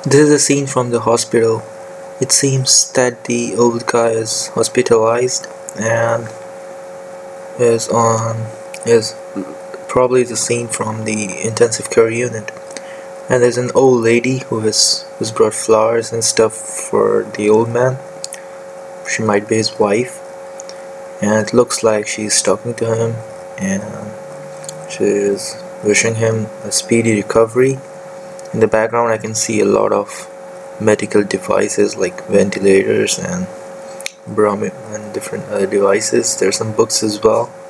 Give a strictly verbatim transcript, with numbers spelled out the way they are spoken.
This is a scene from the hospital. It seems that the old guy is hospitalized and is on is probably the scene from the intensive care unit. And there's an old lady who has who's brought flowers and stuff for the old man. She might be his wife, and it looks like she's talking to him and she's wishing him a speedy recovery. In the background, I can see a lot of medical devices like ventilators and Brahmi and different other devices. There's some books as well.